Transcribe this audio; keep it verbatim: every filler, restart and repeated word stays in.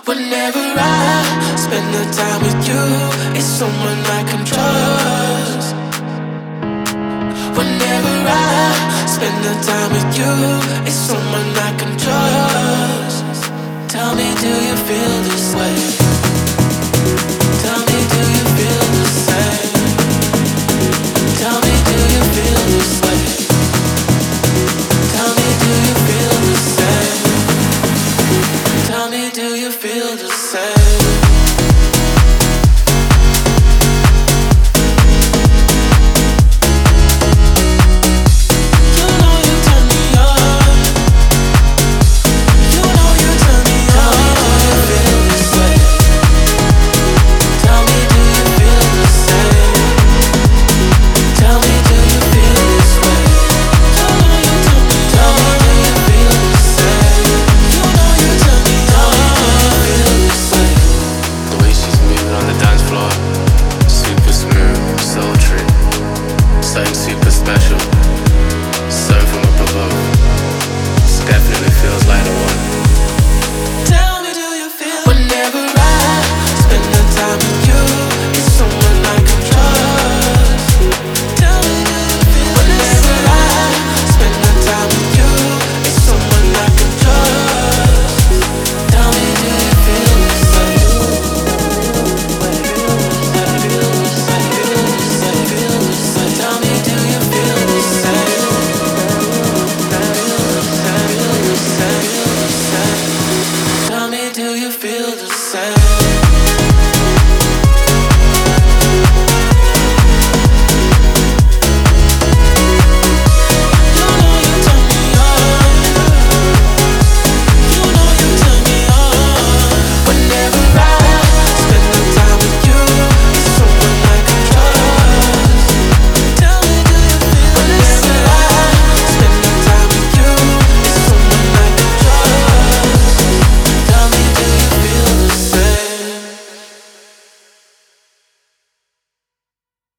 Whenever I spend the time with you, it's someone I can trust. Whenever I spend the time with you, it's someone I can trust. Tell me, do you feel this way? Tell me, do you feel the same? Tell me, do you feel this way? Tell me, do you feel the same? Tell me, do you feel the same? Something super special, so from up above. This definitely feels like the one. Tell me, do you feel? Whenever I spend the time with you, it's someone I can trust. Tell me, do you feel? Whenever I spend the time with you, it's someone I can trust. Tell me, do you feel the same? Tell me, do you feel the same? Tell me, do you feel the same?